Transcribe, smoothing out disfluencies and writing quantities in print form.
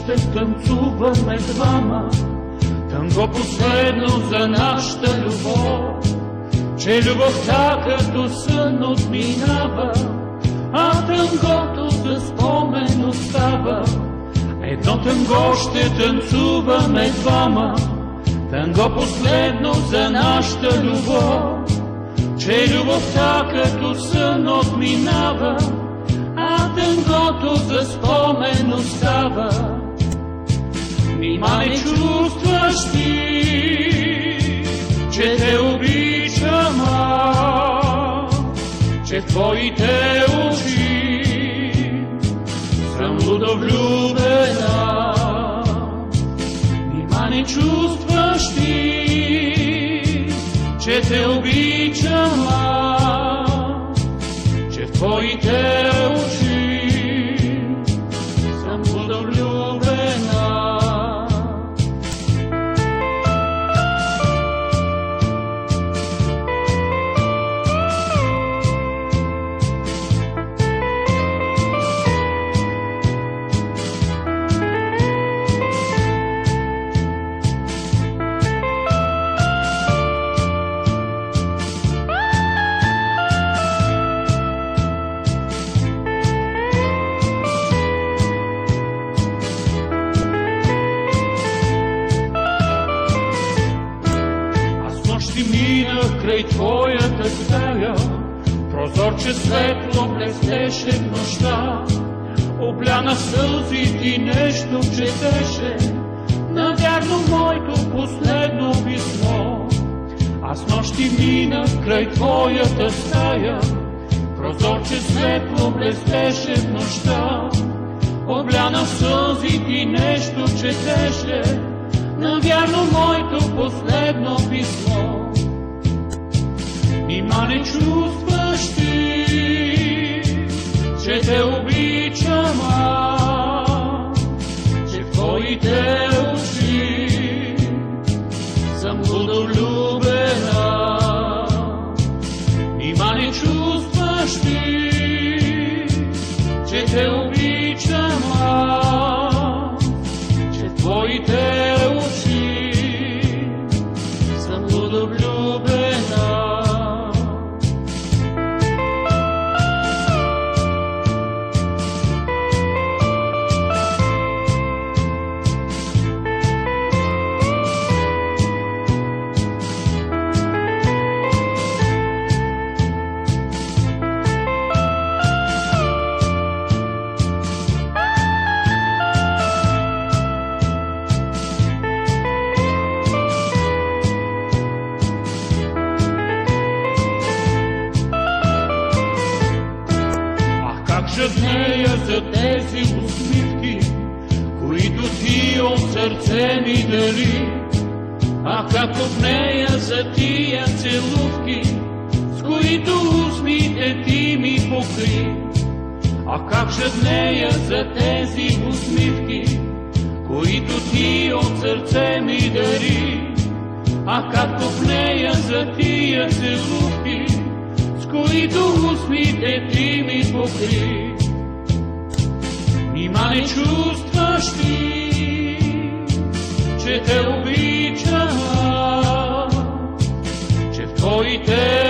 ще танцуваме двама, танго последно за нашата любов, че любовта като сън отминава, а тангото за спомен остава. Едно танго ще танцуваме двама, танго последно за нашата любов, че любовта като сън отминава, а тангото за спомен остава. Нима не чувстваш ти, че те обичам аз, че в твоите очи съм лудо влюбена. Нима не чувстваш ти, че те обичам аз, че в твоите очи съм лудо влюбена. Минах край твоята стая, прозорче светло блестеше в нощта, обляна сълзи ти нещо четеше, навярно моето последно писмо. Аз нощи минах край твоята стая, прозорче светло блестеше в нощта, обляна сълзи ти нещо четеше, навярно моето последно писмо. Нима не чувстваш ти, че те обичам аз, че в твоите очи съм лудо влюбена. Нима не чувстваш ти, че те обичам аз, че в твоите очи съм лудо влюбена. Жаднея за тези усмивки, които ти от сърце ми дари, а как в нея за тия целувки, с които устните ти ми покри. А как жаднея за тези усмивки, които ти от сърце ми дари, а как в нея за тия целувки, с които устните ти ми покри. Нима не чувстваш ти, че те обичам аз, че в твоите